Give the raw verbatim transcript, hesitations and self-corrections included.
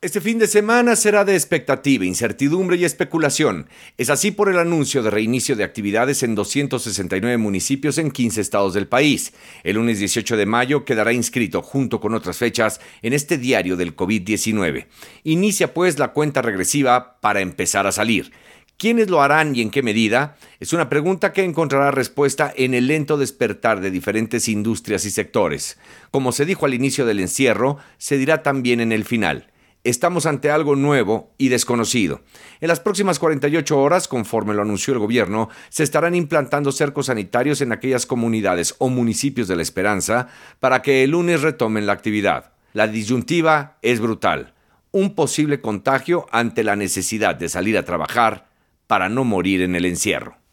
Este fin de semana será de expectativa, incertidumbre y especulación. Es así por el anuncio de reinicio de actividades en doscientos sesenta y nueve municipios en quince estados del país. El lunes dieciocho de mayo quedará inscrito, junto con otras fechas, en este diario del COVID diecinueve. Inicia pues la cuenta regresiva para empezar a salir. ¿Quiénes lo harán y en qué medida? Es una pregunta que encontrará respuesta en el lento despertar de diferentes industrias y sectores. Como se dijo al inicio del encierro, se dirá también en el final. Estamos ante algo nuevo y desconocido. En las próximas cuarenta y ocho horas, conforme lo anunció el gobierno, se estarán implantando cercos sanitarios en aquellas comunidades o municipios de La Esperanza para que el lunes retomen la actividad. La disyuntiva es brutal. Un posible contagio ante la necesidad de salir a trabajar para no morir en el encierro.